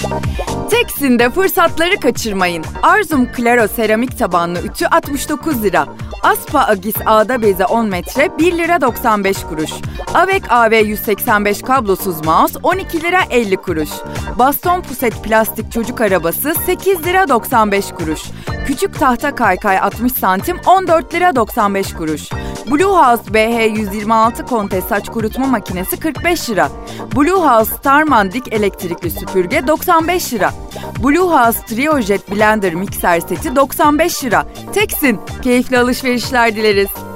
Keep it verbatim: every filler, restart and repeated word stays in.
Teksin'de fırsatları kaçırmayın. Arzum Claro seramik tabanlı ütü altmış dokuz lira. Aspa Agis ağda beze on metre bir lira doksan beş kuruş. Avek A V yüz seksen beş kablosuz mouse on iki lira elli kuruş. Baston puset plastik çocuk arabası sekiz lira doksan beş kuruş. Küçük tahta kaykay altmış santim on dört lira doksan beş kuruş. Blue House B H yüz yirmi altı kontes saç kurutma makinesi kırk beş lira. Blue House Starman dik elektrikli süpürge doksan beş lira. Blue House Triojet Blender mikser seti doksan beş lira. Teksin, keyifli alışverişler dileriz.